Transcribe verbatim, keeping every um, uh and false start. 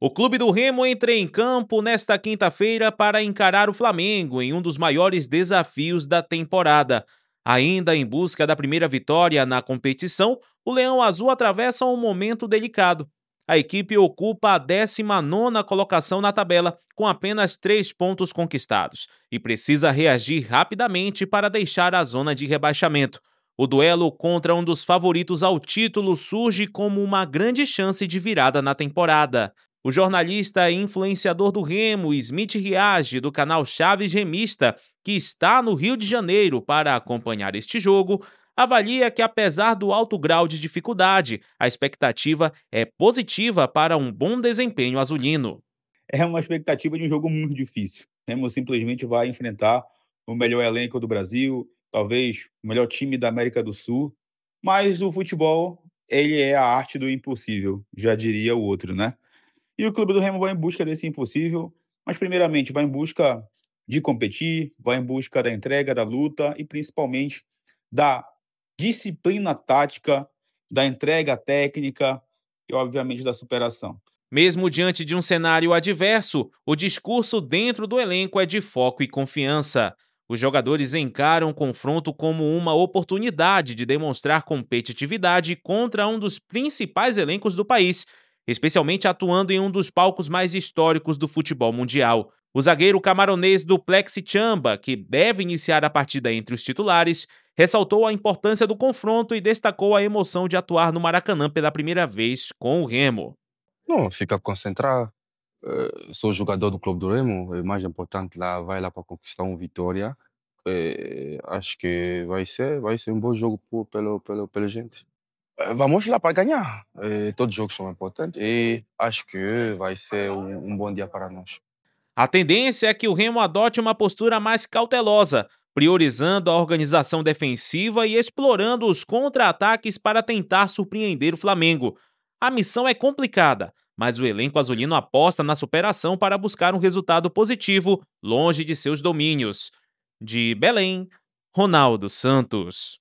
O Clube do Remo entra em campo nesta quinta-feira para encarar o Flamengo em um dos maiores desafios da temporada. Ainda em busca da primeira vitória na competição, o Leão Azul atravessa um momento delicado. A equipe ocupa a décima nona colocação na tabela, com apenas três pontos conquistados, e precisa reagir rapidamente para deixar a zona de rebaixamento. O duelo contra um dos favoritos ao título surge como uma grande chance de virada na temporada. O jornalista e influenciador do Remo, Smith Riage, do canal Chaves Remista, que está no Rio de Janeiro para acompanhar este jogo, avalia que, apesar do alto grau de dificuldade, a expectativa é positiva para um bom desempenho azulino. É uma expectativa de um jogo muito difícil. O Remo simplesmente vai enfrentar o melhor elenco do Brasil, talvez o melhor time da América do Sul, mas o futebol, ele é a arte do impossível, já diria o outro, né? E o clube do Remo vai em busca desse impossível, mas primeiramente vai em busca de competir, vai em busca da entrega, da luta e principalmente da disciplina tática, da entrega técnica e obviamente da superação. Mesmo diante de um cenário adverso, o discurso dentro do elenco é de foco e confiança. Os jogadores encaram o confronto como uma oportunidade de demonstrar competitividade contra um dos principais elencos do país, especialmente atuando em um dos palcos mais históricos do futebol mundial. O zagueiro camaronês do Plexi Chamba, que deve iniciar a partida entre os titulares, ressaltou a importância do confronto e destacou a emoção de atuar no Maracanã pela primeira vez com o Remo. Não, fica concentrado. Eh, sou jogador do Clube do Remo, é mais importante lá, vai lá para conquistar uma vitória. Eh, acho que vai ser, vai ser um bom jogo po- pelo, pelo, pela gente. Eh, vamos lá para ganhar. Eh, todos os jogos são importantes e acho que vai ser um, um bom dia para nós. A tendência é que o Remo adote uma postura mais cautelosa, priorizando a organização defensiva e explorando os contra-ataques para tentar surpreender o Flamengo. A missão é complicada, mas o elenco azulino aposta na superação para buscar um resultado positivo longe de seus domínios. De Belém, Ronaldo Santos.